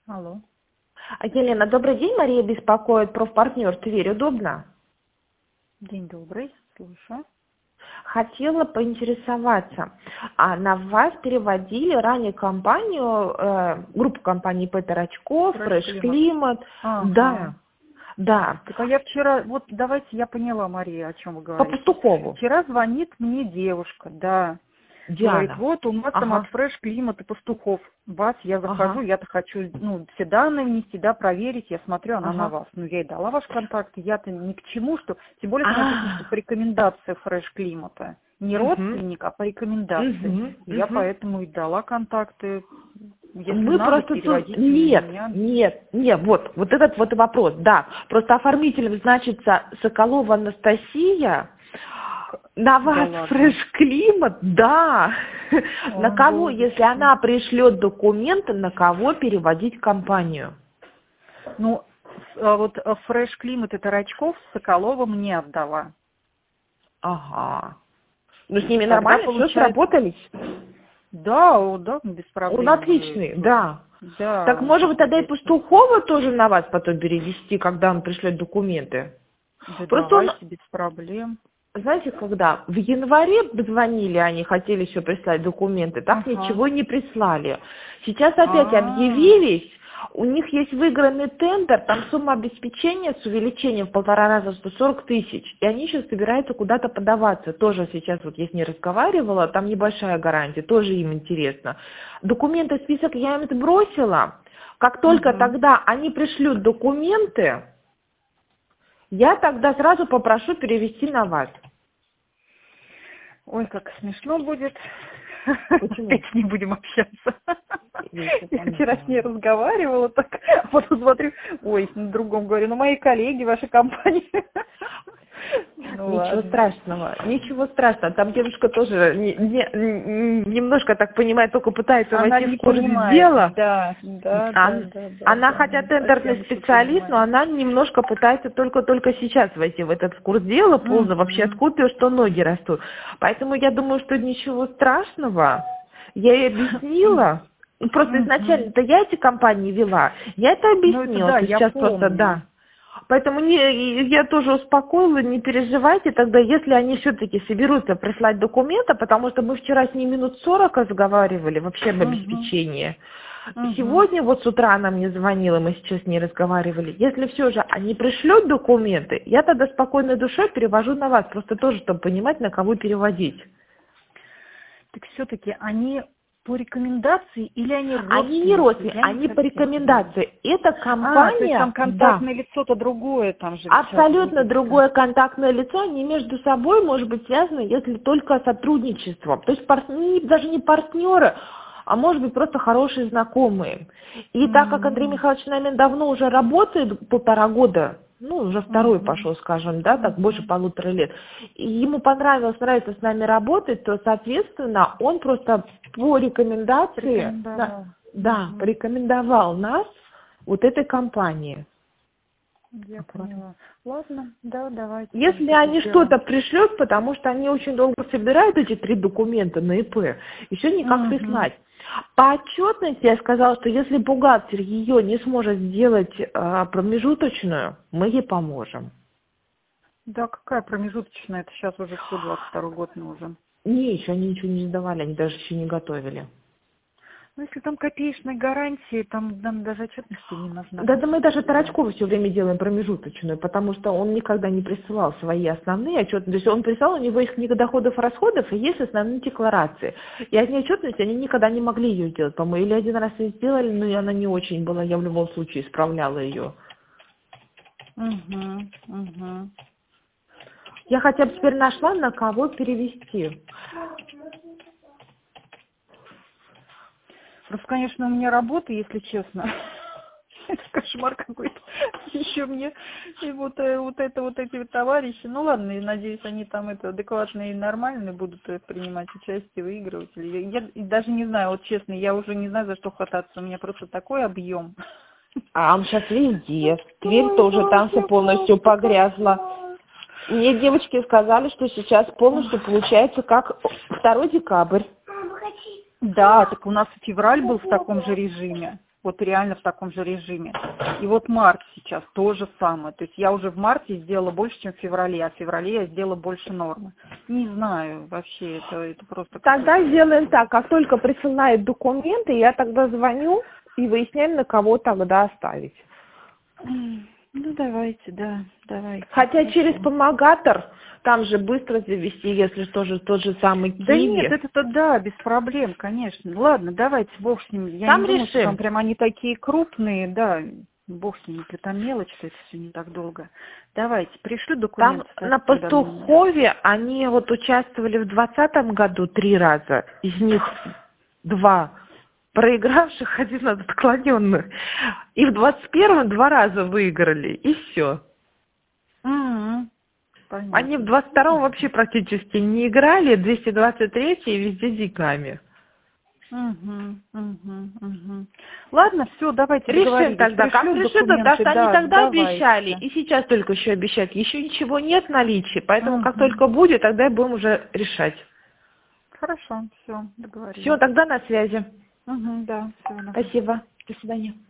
Алло. Елена, добрый день. Мария беспокоит, профпартнер Тверь. Удобно? День добрый. Слушаю. Хотела поинтересоваться. На вас переводили ранее компанию, группу компаний Петер Очков, Фреш Фреш Климат. Климат. Ага. Да. Так, а я вчера, вот давайте я поняла, Мария, о чем вы По говорите. Пастухову. Вчера звонит мне девушка, да. Говорит, Диана. вот у нас там от Ага. Фреш Климат и Пастухов. Вас, я захожу, Ага. я-то хочу, все данные внести, да, проверить, я смотрю, она на Ага. вас. Ну, я ей дала ваш контакт, я-то ни к чему, что, тем более там написано, что А. по рекомендации Фреш Климата. Не Мгм. родственник, а по рекомендации. Мгм. Я Мгм. поэтому и дала контакты. Если Мы надо, просто тут... переводите меня. Нет, вот этот вот вопрос, да. Просто оформителем значится Соколова Анастасия, на Да вас ладно. Фреш Климат, да. На Ой, кого, если божечки. она пришлет документы, на кого переводить компанию? Ну, вот Фреш Климат это Рачков, Соколова мне отдала. Ага. Ну, с ними Тогда нормально, все получается... сработались? Да, без Он проблем. отличный, да. Да, Так, он может быть, тогда и чудесный. Пастухова тоже на вас потом перевести, когда он пришлет документы? Да Просто он, давайте, без проблем. знаете, когда в январе звонили, они хотели еще прислать документы, так Ага. ничего не прислали. Сейчас опять А, объявились, у них есть выигранный тендер, там сумма обеспечения с увеличением в 1,5 раза, 140 тысяч, и они сейчас собираются куда-то подаваться. Тоже сейчас, вот я с ней разговаривала, там небольшая гарантия, тоже им интересно. Документы, список я им сбросила, как только угу. тогда они пришлют документы, я тогда сразу попрошу перевести на вас. Ой, как смешно будет. Почему? Опять не будем общаться. Я еще Я вчера с ней поняла. разговаривала, так, а потом смотрю, ой, на другом говорю, ну мои коллеги, ваша компания. Ну Ничего ладно. страшного, ничего страшного. Там девушка тоже немножко, так понимаю, только пытается Она войти не в курс понимает, дела. да. Она хотя Не совсем тендерный еще специалист, но понимает. она немножко пытается только сейчас войти в этот курс дела, полно вообще Мгм. откупил, что ноги растут. Поэтому я думаю, что ничего страшного. Я ей объяснила. Просто Мгм. изначально-то я эти компании вела. Я это Ну это объяснила, да, что я сейчас просто помню. да. Поэтому я тоже успокоила, не переживайте тогда, если они все-таки соберутся прислать документы, потому что мы вчера с ней минут 40 разговаривали вообще об Мгм. обеспечении. Мгм. Сегодня вот с утра она мне звонила, мы сейчас с ней разговаривали. Если все же они пришлют документы, я тогда спокойной душой перевожу на вас, просто тоже, чтобы понимать, на кого переводить. Так все-таки они по рекомендации или они Они не родственники? родственники, Я не они по совсем понимаю. рекомендации. Эта То есть там компания, да, контактное лицо-то другое, там же ведь сейчас абсолютно будет-то. другое контактное лицо, они между собой может быть связаны, если только сотрудничеством. То есть даже не партнеры, а может быть просто хорошие знакомые. И так как Андрей М, Михайлович, наверное, давно уже работает, 1,5 года, ну, уже второй мгм, пошел, скажем, да, так больше мгм. 1,5 лет, и ему нравится с нами работать, то, соответственно, он просто по рекомендации, Порекомендовал. да, Мгм. порекомендовал нас вот этой компании. Я поняла. Ладно, да, давайте тогда Если так и они сделаем. что-то пришлют, потому что они очень долго собирают эти 3 документа на ИП, еще никак Мгм. прислать. По отчетности я сказала, что если бухгалтер ее не сможет сделать промежуточную, мы ей поможем. Да, какая промежуточная? Это сейчас уже все, 22 год нужен. Не, еще они ничего не сдавали, они даже еще не готовили. Ну, если там копеечные гарантии, там нам даже отчетности не нужна. Да, мы даже Да. Тарачкову все время делаем промежуточную, потому что он никогда не присылал свои основные отчеты. То есть он прислал, у него есть книга доходов и расходов, и есть основные декларации. И от неотчетности они никогда не могли ее сделать, по-моему. Или один раз ее сделали, но и она не очень была, я в любом случае исправляла ее. Угу, угу. Я хотя бы теперь нашла, на кого перевести. Просто, конечно, у меня работа, если честно. Это кошмар какой-то. Еще мне и вот эти вот товарищи. Ну ладно, я надеюсь, они там адекватные и нормальные будут принимать участие, выигрывать. Я даже не знаю, вот честно, я уже не знаю, за что хвататься. У меня просто такой объем. А он сейчас везде. Тверь Ой, тоже там все боже, полностью просто погрязла. кошмар. Мне девочки сказали, что сейчас полностью получается как 2 декабря. Да, так у нас февраль был в таком же режиме. Вот реально в таком же режиме. И вот март сейчас то же самое. То есть я уже в марте сделала больше, чем в феврале, а в феврале я сделала больше нормы. Не знаю, вообще это просто... Тогда сделаем так, как только присылают документы, я тогда звоню и выясняем, на кого тогда оставить. Ну, давайте, да, давайте. Хотя Хорошо. через помогатор там же быстро завести, если тоже тот же самый Киви. Да нет, это да, без проблем, конечно. Ладно, давайте, бог с ним. Я Там не думаю, что решим. там прям они такие крупные, да. Бог с ним, если там мелочь, то это все не так долго. Давайте, пришлю документы. Там на Пастухове они вот участвовали в 2020 году 3 раза, из них 2 проигравших, 1 отклоненных. И в 2021 2 раза выиграли, и все. Понятно. Они в 22 вообще практически не играли, 223 и везде деньгами. Ладно, все, давайте Решим тогда, как решим, потому что они тогда обещали, и сейчас только еще обещают. Еще ничего нет в наличии, поэтому как только будет, тогда и будем уже решать. Хорошо, все, договорились. Все, тогда на связи. Да, все. Спасибо. До свидания.